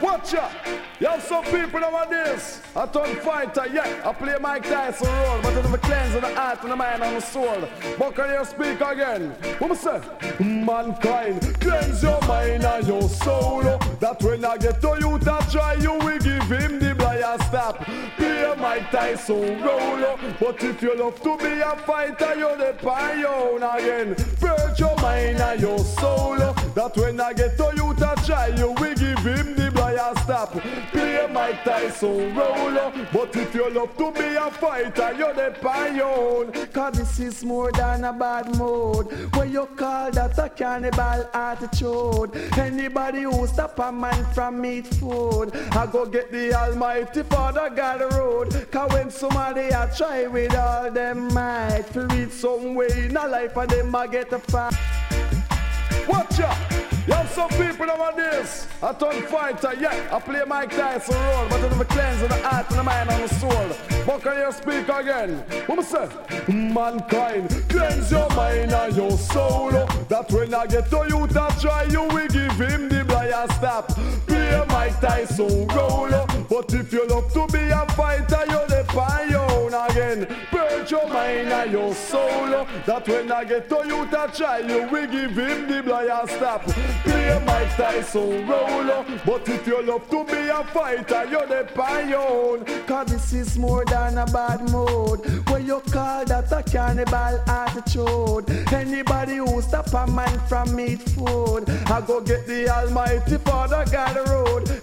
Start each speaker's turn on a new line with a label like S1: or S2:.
S1: Watch out. You have some people nowadays. I turn fighter, yeah. I play Mike Tyson role, but I'm cleansing the heart and the mind and the soul. But can you speak again? What I say? Mankind, cleanse your mind and your soul. That when I get to you to try, you will give him the blind stop. Play Mike Tyson role. But if you love to be a fighter, you're the pioneer again. Purge your mind and your soul. That when I get to you to try, you will give him the blind stop. Play Mike Tyson role. But if you love to be a fighter, you're the pioneer. Cause this is more than a bad mood. What you call that a cannibal attitude. Anybody who stop a man from eat food, I go get the Almighty Father God road. Cause when somebody a try with all them might to read some way in a life and them a get a fight. Watch out! You have some people nowadays. I turn fighter, yeah. I play Mike Tyson role, but I'm cleansing the heart and the mind and the soul. But can you speak again? What I say? Mankind, cleanse your mind and your soul. That when I get to you to try, you will give him the blind stop. Play Mike Tyson role. But if you love to be a fighter, you're the pioneer again. Purge your mind and your soul. That when I get to you to try, you will give him the blind stop. Play Mike Tyson role. But if you love to be a fighter, you're the pioneer. Cause this is more than a bad mood. What you call that a cannibal attitude. Anybody who stop a man from eat food, I go get the Almighty Father God road.